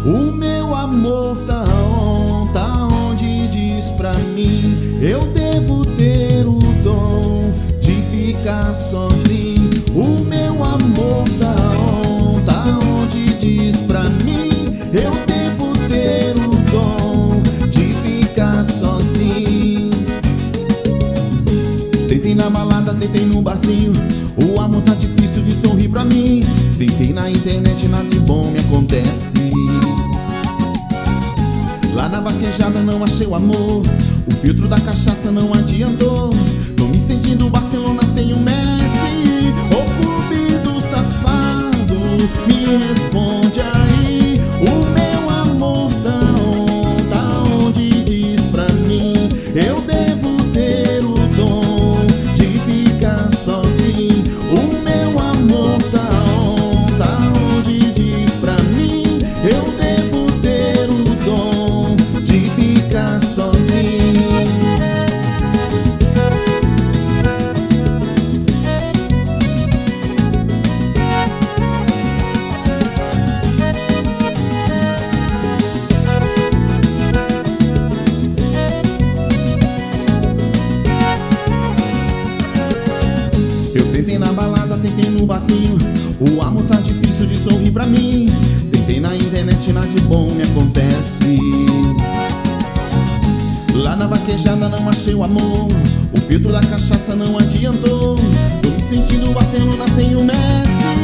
O meu amor tá onde diz pra mim. Eu devo ter o dom de ficar sozinho. O meu amor tá onde diz pra mim. Eu devo ter o dom de ficar sozinho. Tentei na balada, tentei no barzinho. O amor tá difícil de sorrir pra mim. Tentei na internet, nada de bom me acontece. Lá na vaquejada não achei o amor. O filtro da cachaça não adiantou. Tô me sentindo Barcelona sem o Messi. O clube do safado, me responde aí. O meu amor tá onde diz pra mim. Eu devo ter o dom de ficar sozinho. O meu amor tá onde diz pra mim. Eu devo ter o dom de ficar sozinho. Eu tentei na balada, tentei no barzinho. O amor tá difícil de sorrir pra mim. Tentei na internet, nada de bom me acontece. Lá na vaquejada não achei o amor. O filtro da cachaça não adiantou. Tô me sentindo Barcelona sem o Messi.